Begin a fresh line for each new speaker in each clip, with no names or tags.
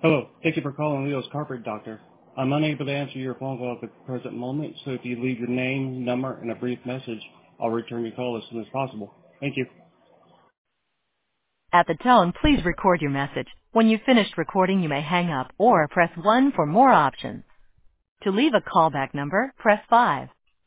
Hello. Thank you for calling Leo's Carpet Doctor. I'm unable to answer your phone call at the present moment, so if you leave your name, number, and a brief message, I'll return your call as soon as possible. Thank you.
At the tone, please record your message. When you've finished recording, you may hang up or press 1 for more options. To leave a callback number, press 5.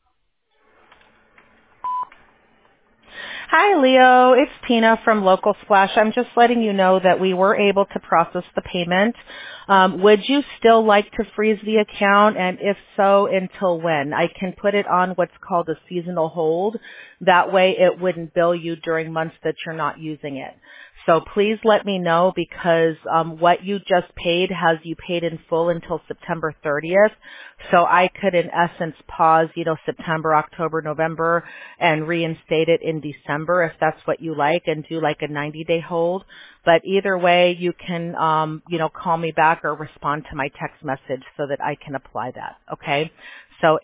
Hi, Leo. It's Tina from Local Splash. I'm just letting you know that we were able to process the payment. Would you still like to freeze the account? And if so, until when? I can put it on what's called a seasonal hold. That way it wouldn't bill you during months that you're not using it. So please let me know because what you just paid has you paid in full until September 30th. So I could in essence pause, September, October, November and reinstate it in December if that's what you like and do like a 90-day hold. But either way, you can, call me back or respond to my text message so that I can apply that. Okay. So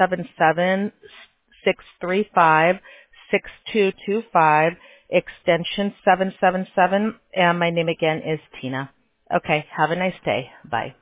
877-635-6225 extension 777, and my name again is Tina. Okay, have a nice day. Bye.